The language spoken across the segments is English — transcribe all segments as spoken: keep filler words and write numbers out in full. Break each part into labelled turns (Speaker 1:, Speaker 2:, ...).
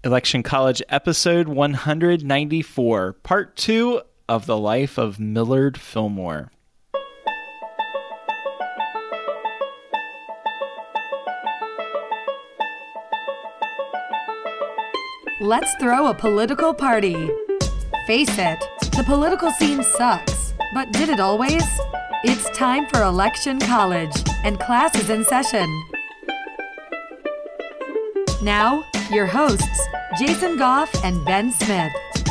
Speaker 1: Election College episode one ninety-four, part two of the life of Millard Fillmore.
Speaker 2: Let's throw a political party. Face it, the political scene sucks, but did it always? It's time for Election College, and class is in session. Now, your hosts, Jason Goff and Ben Smith.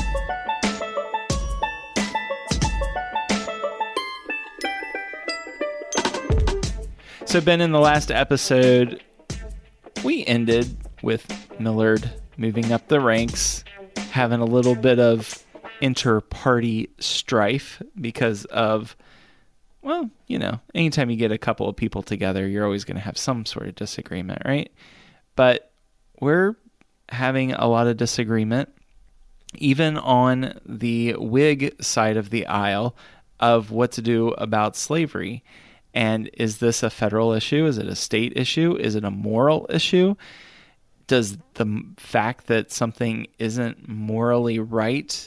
Speaker 1: So, Ben, in the last episode, we ended with Millard moving up the ranks, having a little bit of inter-party strife because of, well, you know, anytime you get a couple of people together, you're always going to have some sort of disagreement, right? But we're having a lot of disagreement, even on the Whig side of the aisle, of what to do about slavery. And is this a federal issue? Is it a state issue? Is it a moral issue? Does the fact that something isn't morally right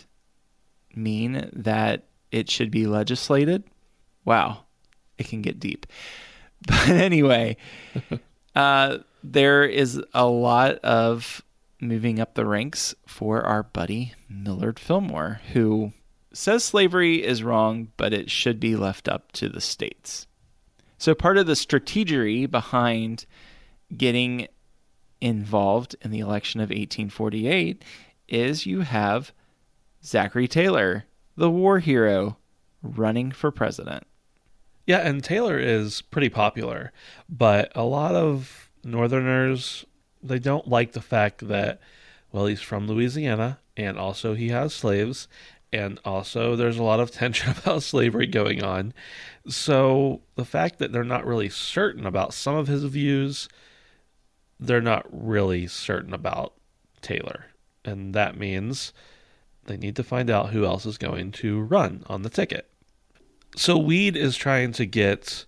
Speaker 1: mean that it should be legislated? Wow, it can get deep. But anyway, uh, there is a lot of moving up the ranks for our buddy Millard Fillmore, who says slavery is wrong, but it should be left up to the states. So part of the strategery behind getting involved in the election of eighteen forty-eight is you have Zachary Taylor, the war hero, running for president.
Speaker 3: Yeah, and Taylor is pretty popular, but a lot of Northerners, they don't like the fact that, well, he's from Louisiana, and also he has slaves, and also there's a lot of tension about slavery going on. So the fact that they're not really certain about some of his views, they're not really certain about Taylor. And that means they need to find out who else is going to run on the ticket. So Weed is trying to get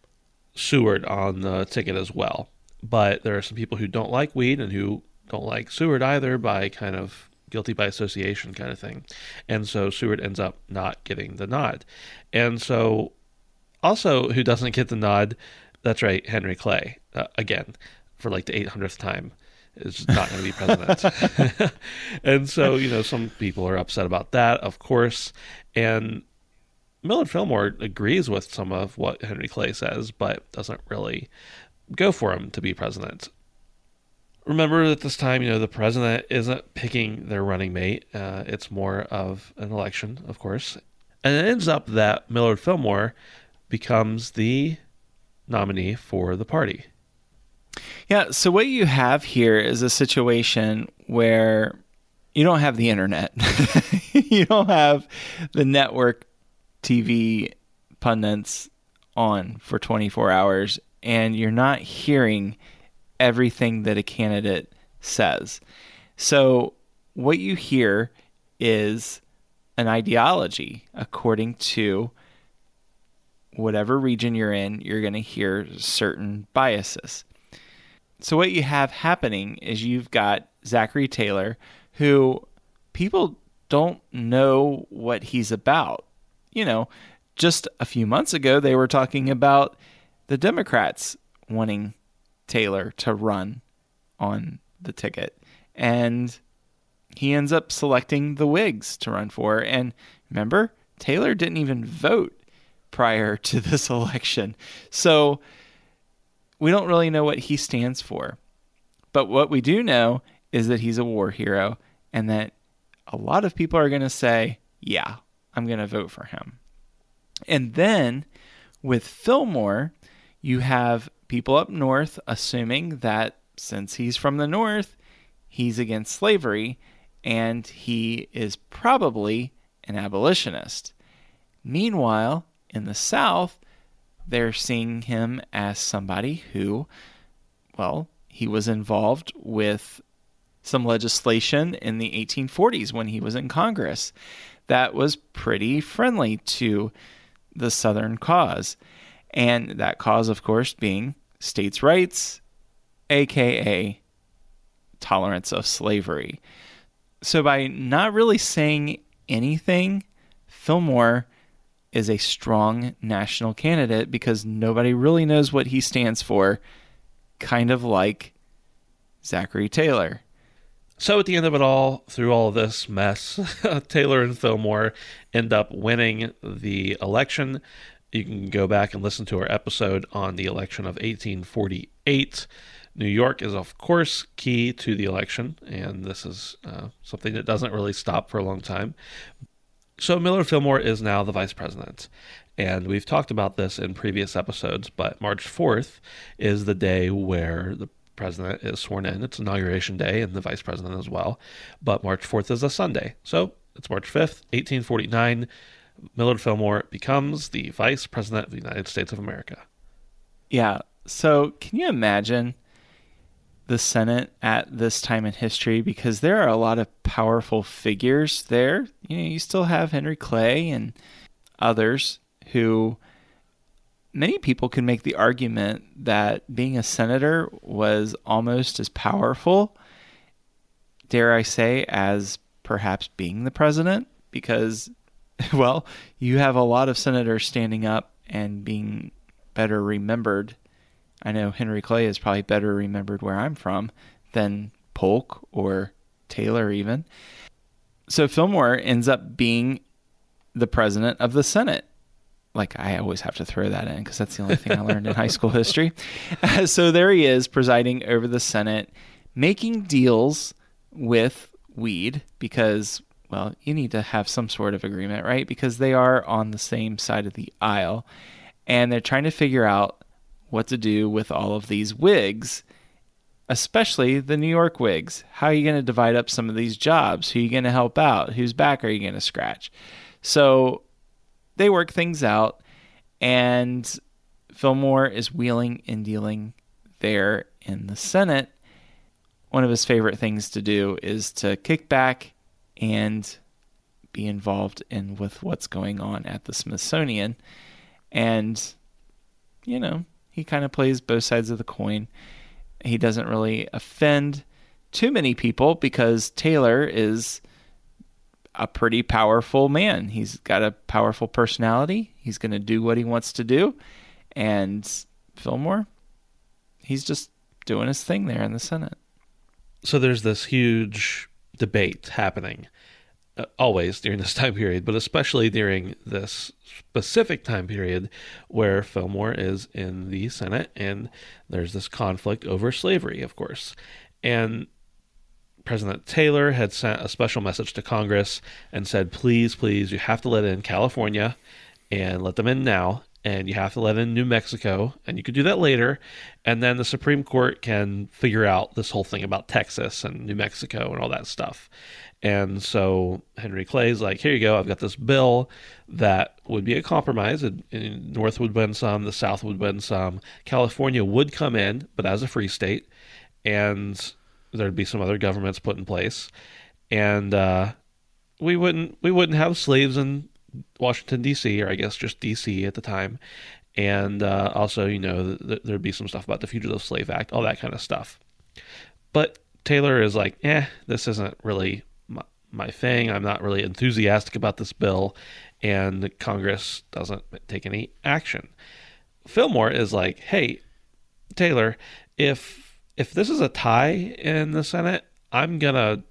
Speaker 3: Seward on the ticket as well. But there are some people who don't like Weed and who don't like Seward either, by kind of guilty by association kind of thing. And so Seward ends up not getting the nod. And so also who doesn't get the nod, that's right, Henry Clay, uh, again, for like the eight hundredth time, is not going to be president. And so, you know, some people are upset about that, of course. And Millard Fillmore agrees with some of what Henry Clay says, but doesn't really go for him to be president. Remember, at this time, you know, the president isn't picking their running mate. Uh, it's more of an election, of course. And it ends up that Millard Fillmore becomes the nominee for the party.
Speaker 1: Yeah, so what you have here is a situation where you don't have the internet. You don't have the network T V pundits on for twenty-four hours, and you're not hearing everything that a candidate says. So what you hear is an ideology. According to whatever region you're in, you're going to hear certain biases. So what you have happening is you've got Zachary Taylor, who people don't know what he's about. You know, just a few months ago, they were talking about the Democrats wanting Taylor to run on the ticket. And he ends up selecting the Whigs to run for. And remember, Taylor didn't even vote prior to this election. So we don't really know what he stands for. But what we do know is that he's a war hero, and that a lot of people are going to say, yeah, I'm going to vote for him. And then with Fillmore, you have people up north assuming that since he's from the north, he's against slavery, and he is probably an abolitionist. Meanwhile, in the South, they're seeing him as somebody who, well, he was involved with some legislation in the eighteen forties when he was in Congress that was pretty friendly to the Southern cause. And that cause, of course, being states' rights, a k a tolerance of slavery. So by not really saying anything, Fillmore is a strong national candidate because nobody really knows what he stands for, kind of like Zachary Taylor.
Speaker 3: So at the end of it all, through all of this mess, Taylor and Fillmore end up winning the election. You can go back and listen to our episode on the election of eighteen forty-eight. New York is, of course, key to the election, and this is uh, something that doesn't really stop for a long time. So Millard Fillmore is now the vice president, and we've talked about this in previous episodes, but March fourth is the day where the president is sworn in. It's inauguration day, and the vice president as well, but March fourth is a Sunday. So it's March fifth, eighteen forty-nine. Millard Fillmore becomes the vice president of the United States of America.
Speaker 1: Yeah, so can you imagine the Senate at this time in history? Because there are a lot of powerful figures there. You know, you still have Henry Clay and others who, many people can make the argument that being a senator was almost as powerful, dare I say, as perhaps being the president, because, well, you have a lot of senators standing up and being better remembered. I know Henry Clay is probably better remembered where I'm from than Polk or Taylor even. So Fillmore ends up being the president of the Senate. Like, I always have to throw that in because that's the only thing I learned in high school history. Uh, so there he is presiding over the Senate, making deals with Weed because, well, you need to have some sort of agreement, right? Because they are on the same side of the aisle, and they're trying to figure out what to do with all of these Whigs, especially the New York Whigs. How are you going to divide up some of these jobs? Who are you going to help out? Whose back are you going to scratch? So they work things out, and Fillmore is wheeling and dealing there in the Senate. One of his favorite things to do is to kick back and be involved in with what's going on at the Smithsonian. And, you know, he kind of plays both sides of the coin. He doesn't really offend too many people because Taylor is a pretty powerful man. He's got a powerful personality. He's going to do what he wants to do. And Fillmore, he's just doing his thing there in the Senate.
Speaker 3: So there's this huge debate happening uh, always during this time period, but especially during this specific time period where Fillmore is in the Senate, and there's this conflict over slavery, of course. And President Taylor had sent a special message to Congress and said, please, please, you have to let in California and let them in now. And you have to let in New Mexico, and you could do that later. And then the Supreme Court can figure out this whole thing about Texas and New Mexico and all that stuff. And so Henry Clay's like, here you go. I've got this bill that would be a compromise. The North would win some, the South would win some. California would come in, but as a free state. And there'd be some other governments put in place. And uh, we wouldn't we wouldn't have slaves in Washington, D C, or I guess just D C at the time. And uh, also, you know, th- there'd be some stuff about the Fugitive Slave Act, all that kind of stuff. But Taylor is like, eh, this isn't really my, my thing. I'm not really enthusiastic about this bill. And Congress doesn't take any action. Fillmore is like, hey, Taylor, if if this is a tie in the Senate, I'm going to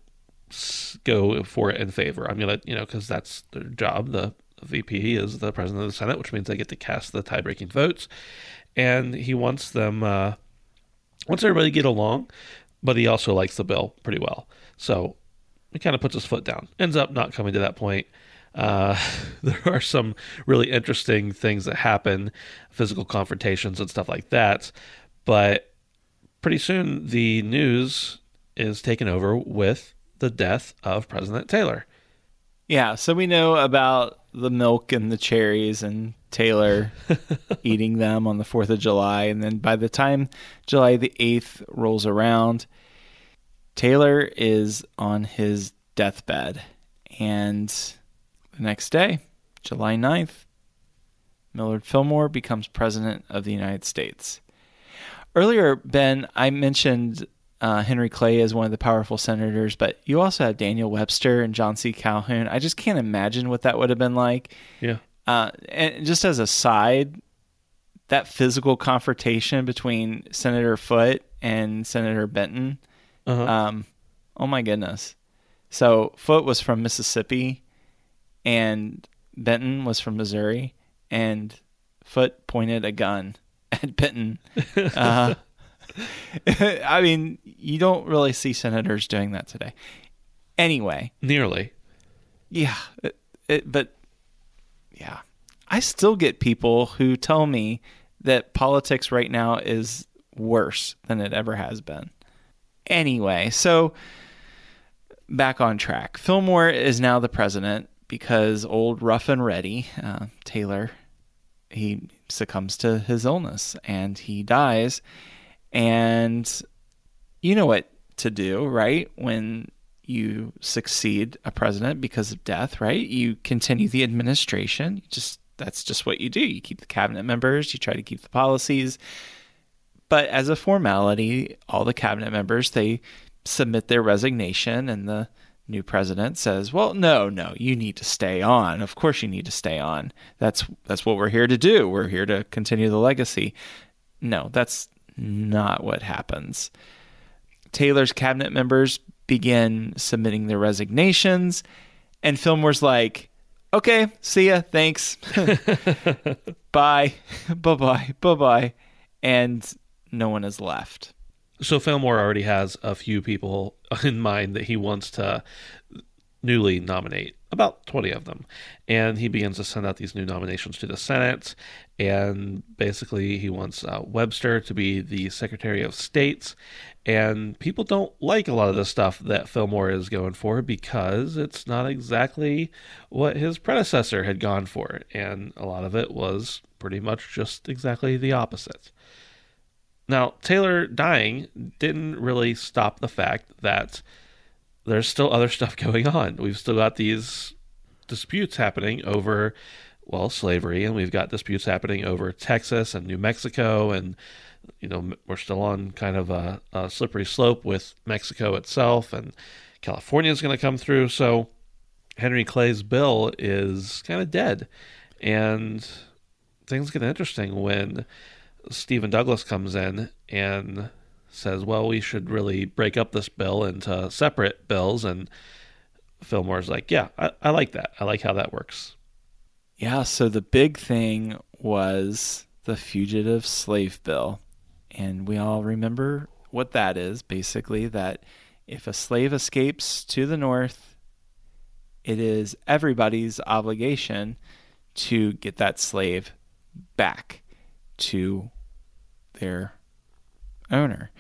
Speaker 3: go for it in favor. I'm going to, you know, because that's their job. The V P is the president of the Senate, which means they get to cast the tie-breaking votes. And he wants them, uh, wants everybody to get along, but he also likes the bill pretty well. So he kind of puts his foot down. Ends up not coming to that point. Uh, there are some really interesting things that happen, physical confrontations and stuff like that. But pretty soon the news is taken over with the death of President Taylor.
Speaker 1: Yeah, so we know about the milk and the cherries and Taylor eating them on the fourth of July. And then by the time July the eighth rolls around, Taylor is on his deathbed. And the next day, July ninth, Millard Fillmore becomes president of the United States. Earlier, Ben, I mentioned uh, Henry Clay as one of the powerful senators, but you also have Daniel Webster and John C. Calhoun. I just can't imagine what that would have been like.
Speaker 3: Yeah.
Speaker 1: Uh, and just as a side, that physical confrontation between Senator Foote and Senator Benton,
Speaker 3: Uh-huh.
Speaker 1: um, oh my goodness. So Foote was from Mississippi and Benton was from Missouri, and Foote pointed a gun at Benton. Uh, I mean, you don't really see senators doing that today. Anyway.
Speaker 3: Nearly.
Speaker 1: Yeah. It, it, but, yeah. I still get people who tell me that politics right now is worse than it ever has been. Anyway, so back on track. Fillmore is now the president because old Rough and Ready, uh, Taylor, he succumbs to his illness and he dies. And you know what to do, right? When you succeed a president because of death, right? You continue the administration. You just that's just what you do. You keep the cabinet members, you try to keep the policies. But as a formality, all the cabinet members, they submit their resignation and the new president says, well, no, no, you need to stay on. Of course you need to stay on. That's that's what we're here to do. We're here to continue the legacy. No, that's not what happens. Taylor's cabinet members begin submitting their resignations, and Fillmore's like, okay, see ya, thanks. Bye. Bye-bye. Bye-bye. And no one is left.
Speaker 3: So Fillmore already has a few people in mind that he wants to newly nominate, about twenty of them. And he begins to send out these new nominations to the Senate. And basically he wants uh, Webster to be the Secretary of State. And people don't like a lot of the stuff that Fillmore is going for because it's not exactly what his predecessor had gone for. And a lot of it was pretty much just exactly the opposite. Now, Taylor dying didn't really stop the fact that there's still other stuff going on. We've still got these disputes happening over, well, slavery, and we've got disputes happening over Texas and New Mexico, and, you know, we're still on kind of a, a slippery slope with Mexico itself, and California is going to come through. So Henry Clay's bill is kind of dead, and things get interesting when Stephen Douglas comes in and says, well, we should really break up this bill into separate bills. And Fillmore's like, yeah, I, I like that. I like how that works.
Speaker 1: Yeah, so the big thing was the Fugitive Slave Bill. And we all remember what that is, basically, that if a slave escapes to the North, it is everybody's obligation to get that slave back to their owner.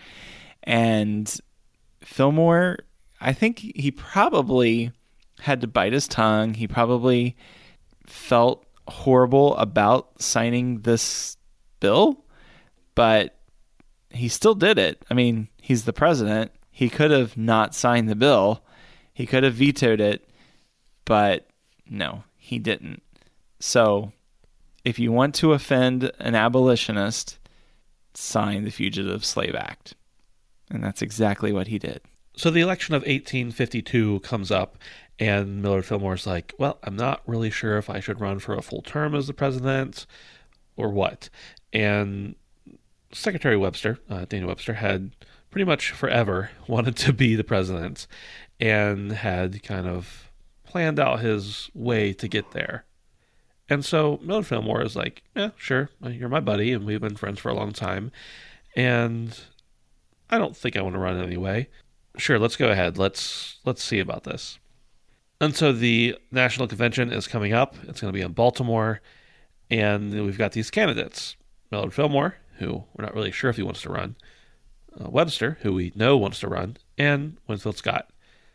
Speaker 1: And Fillmore, I think he probably had to bite his tongue. He probably felt horrible about signing this bill, but he still did it. I mean, he's the president. He could have not signed the bill. He could have vetoed it, but no, he didn't. So if you want to offend an abolitionist, sign the Fugitive Slave Act. And that's exactly what he did.
Speaker 3: So the election of eighteen fifty-two comes up, and Millard Fillmore's like, well, I'm not really sure if I should run for a full term as the president or what. And Secretary Webster, uh, Daniel Webster, had pretty much forever wanted to be the president and had kind of planned out his way to get there. And so Millard Fillmore is like, yeah, sure, you're my buddy, and we've been friends for a long time, and I don't think I want to run anyway. Sure, let's go ahead. Let's let's see about this. And so the National Convention is coming up. It's going to be in Baltimore, and we've got these candidates. Millard Fillmore, who we're not really sure if he wants to run, uh, Webster, who we know wants to run, and Winfield Scott,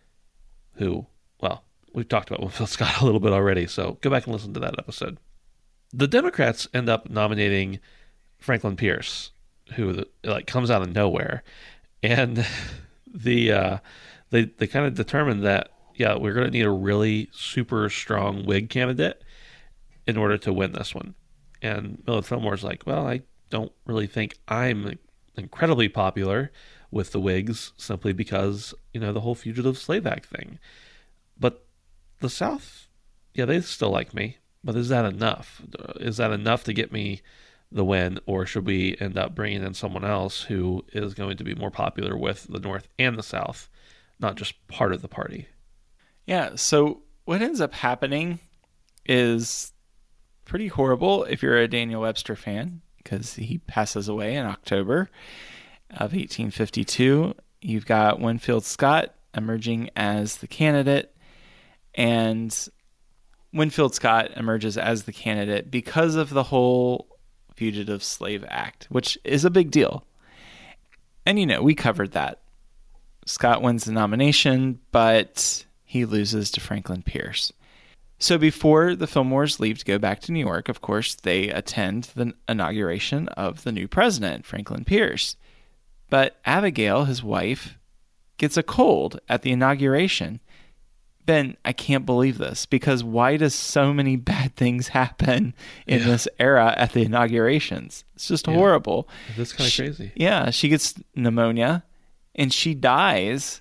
Speaker 3: who, well, we've talked about Winfield Scott a little bit already, so go back and listen to that episode. The Democrats end up nominating Franklin Pierce, who like comes out of nowhere, and the uh, they they kind of determined that yeah we're going to need a really super strong Whig candidate in order to win this one. And Millard Fillmore's like, well, I don't really think I'm incredibly popular. with the Whigs simply because, you know, the whole Fugitive Slave Act thing. But the South, yeah, they still like me. But is that enough? Is that enough to get me the win, or should we end up bringing in someone else who is going to be more popular with the North and the South, not just part of the party?
Speaker 1: Yeah, so what ends up happening is pretty horrible if you're a Daniel Webster fan, because he passes away in October of eighteen fifty-two. You've got Winfield Scott emerging as the candidate, and Winfield Scott emerges as the candidate because of the whole Fugitive Slave Act, which is a big deal. And, you know, we covered that. Scott wins the nomination, but he loses to Franklin Pierce. So before the Fillmores leave to go back to New York, of course, they attend the inauguration of the new president, Franklin Pierce. But Abigail, his wife, gets a cold at the inauguration. Ben, I can't believe this, because why does so many bad things happen in yeah. this era at the inaugurations? It's just yeah. horrible.
Speaker 3: That's kind of crazy.
Speaker 1: Yeah, she gets pneumonia, and she dies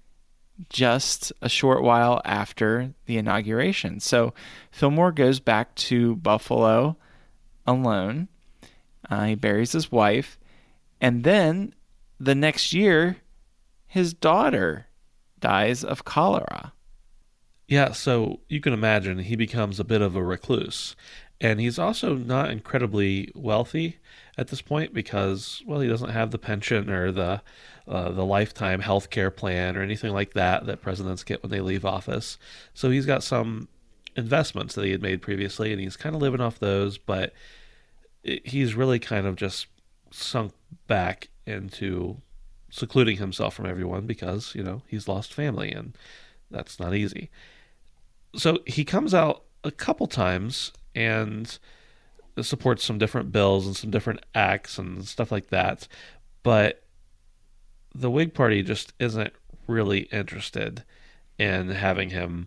Speaker 1: just a short while after the inauguration. So Fillmore goes back to Buffalo alone. Uh, he buries his wife, and then the next year, his daughter dies of cholera.
Speaker 3: Yeah, so you can imagine he becomes a bit of a recluse. And he's also not incredibly wealthy at this point because, well, he doesn't have the pension or the uh, the lifetime health care plan or anything like that that presidents get when they leave office. So he's got some investments that he had made previously, and he's kind of living off those, but it, he's really kind of just sunk back into secluding himself from everyone because, you know, he's lost family, and that's not easy. So he comes out a couple times and supports some different bills and some different acts and stuff like that. But the Whig Party just isn't really interested in having him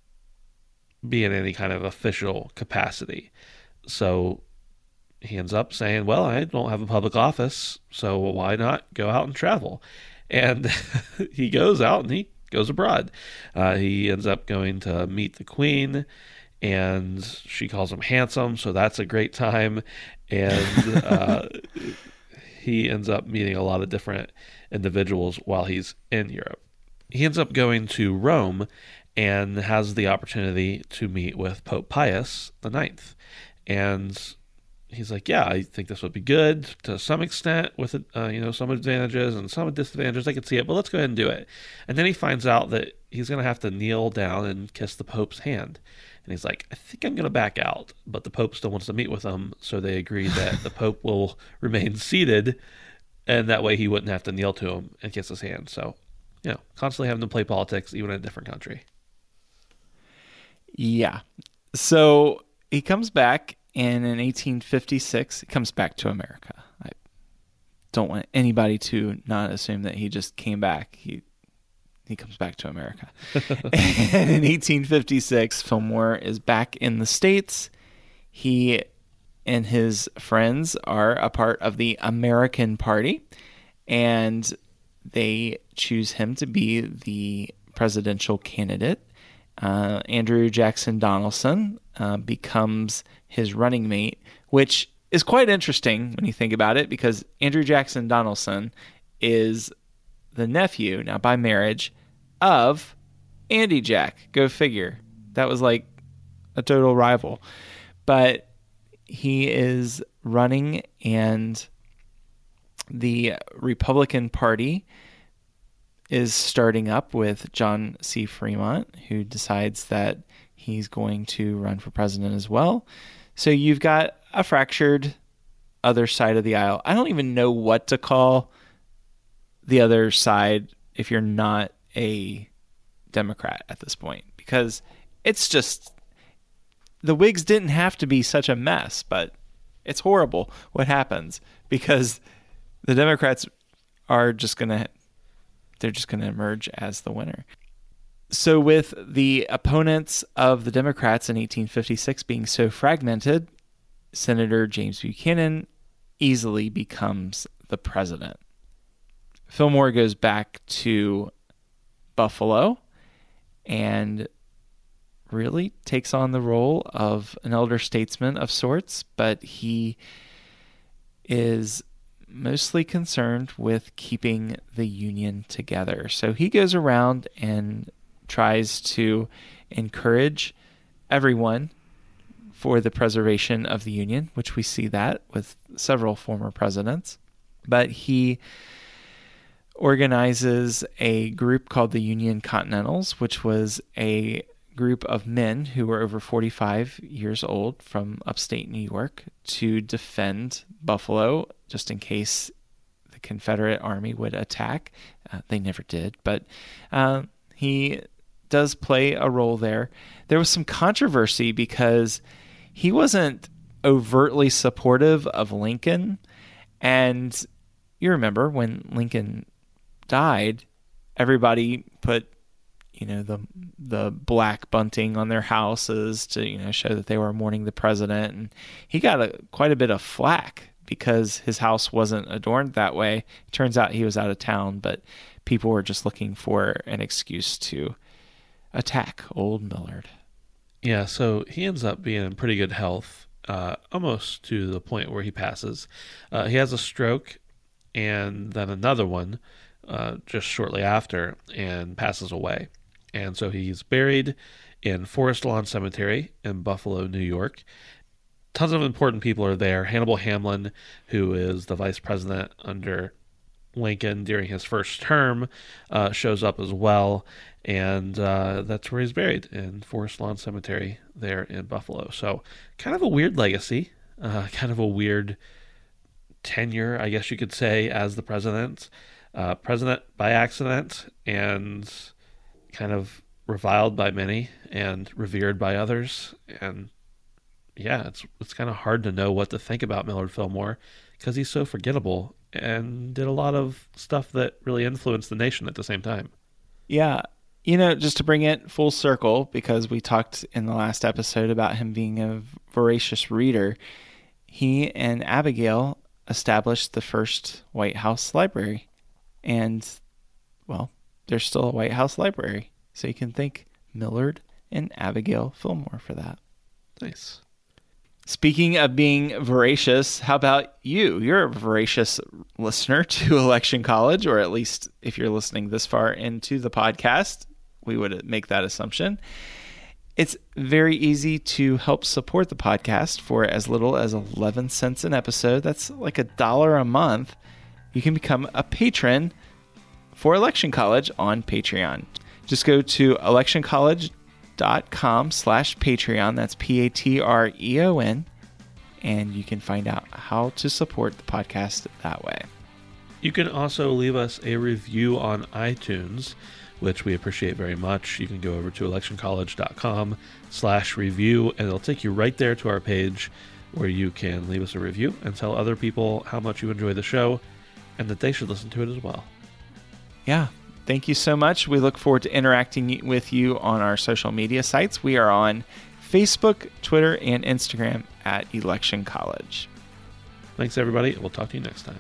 Speaker 3: be in any kind of official capacity. So he ends up saying, well, I don't have a public office, so why not go out and travel? And he goes out and he goes abroad. Uh, he ends up going to meet the Queen, and she calls him handsome, so that's a great time. And uh, he ends up meeting a lot of different individuals while he's in Europe. He ends up going to Rome and has the opportunity to meet with Pope Pius the Ninth. And he's like, yeah, I think this would be good to some extent with, uh, you know, some advantages and some disadvantages. I could see it, but let's go ahead and do it. And then he finds out that he's going to have to kneel down and kiss the Pope's hand. And he's like, I think I'm going to back out. But the Pope still wants to meet with him, so they agree that the Pope will remain seated, and that way he wouldn't have to kneel to him and kiss his hand. So, you know, constantly having to play politics, even in a different country.
Speaker 1: Yeah. So he comes back. And in eighteen fifty-six, he comes back to America. I don't want anybody to not assume that he just came back. He he comes back to America. And in eighteen fifty-six, Fillmore is back in the States. He and his friends are a part of the American Party, and they choose him to be the presidential candidate. Uh, Andrew Jackson Donaldson uh, becomes his running mate, which is quite interesting when you think about it, because Andrew Jackson Donaldson is the nephew, now by marriage, of Andy Jack. Go figure. That was like a total rival. But he is running, and the Republican Party is starting up with John C. Fremont, who decides that he's going to run for president as well. So you've got a fractured other side of the aisle. I don't even know what to call the other side if you're not a Democrat at this point, because it's just, the Whigs didn't have to be such a mess, but it's horrible what happens because the Democrats are just going to they're just going to emerge as the winner. So with the opponents of the Democrats in eighteen fifty-six being so fragmented, Senator James Buchanan easily becomes the president. Fillmore goes back to Buffalo and really takes on the role of an elder statesman of sorts, but he is mostly concerned with keeping the Union together. So he goes around and tries to encourage everyone for the preservation of the Union, which we see that with several former presidents. But he organizes a group called the Union Continentals, which was a group of men who were over forty-five years old from upstate New York to defend Buffalo just in case the Confederate Army would attack. Uh, they never did, but uh, he does play a role there. There was some controversy because he wasn't overtly supportive of Lincoln, and you remember when Lincoln died, everybody put you know, the the black bunting on their houses to, you know, show that they were mourning the president. And he got a, quite a bit of flack because his house wasn't adorned that way. It turns out he was out of town, but people were just looking for an excuse to attack old Millard.
Speaker 3: Yeah, so he ends up being in pretty good health, uh, almost to the point where he passes. Uh, he has a stroke and then another one uh, just shortly after and passes away. And so he's buried in Forest Lawn Cemetery in Buffalo, New York. Tons of important people are there. Hannibal Hamlin, who is the vice president under Lincoln during his first term, uh, shows up as well. And uh, that's where he's buried, in Forest Lawn Cemetery there in Buffalo. So kind of a weird legacy, uh, kind of a weird tenure, I guess you could say, as the president. Uh, president by accident and kind of reviled by many and revered by others. And yeah, it's it's kind of hard to know what to think about Millard Fillmore because he's so forgettable and did a lot of stuff that really influenced the nation at the same time.
Speaker 1: Yeah. You know, just to bring it full circle, because we talked in the last episode about him being a voracious reader, he and Abigail established the first White House library. And, well, there's still a White House library. So you can thank Millard and Abigail Fillmore for that.
Speaker 3: Nice.
Speaker 1: Speaking of being voracious, how about you? You're a voracious listener to Election College, or at least if you're listening this far into the podcast, we would make that assumption. It's very easy to help support the podcast for as little as eleven cents an episode. That's like a dollar a month. You can become a patron for Election College on Patreon. Just go to electioncollege.com slash Patreon. That's P A T R E O N. And you can find out how to support the podcast that way.
Speaker 3: You can also leave us a review on iTunes, which we appreciate very much. You can go over to electioncollege.com slash review, and it'll take you right there to our page where you can leave us a review and tell other people how much you enjoy the show and that they should listen to it as well.
Speaker 1: Yeah. Thank you so much. We look forward to interacting with you on our social media sites. We are on Facebook, Twitter, and Instagram at Election College.
Speaker 3: Thanks, everybody. We'll talk to you next time.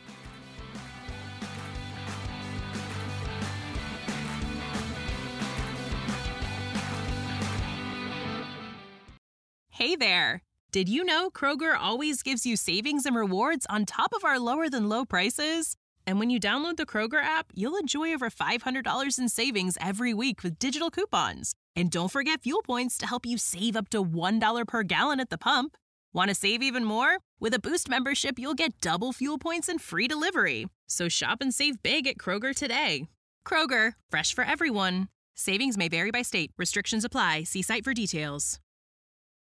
Speaker 4: Hey there. Did you know Kroger always gives you savings and rewards on top of our lower than low prices? And when you download the Kroger app, you'll enjoy over five hundred dollars in savings every week with digital coupons. And don't forget fuel points to help you save up to one dollar per gallon at the pump. Want to save even more? With a Boost membership, you'll get double fuel points and free delivery. So shop and save big at Kroger today. Kroger, fresh for everyone. Savings may vary by state. Restrictions apply. See site for details.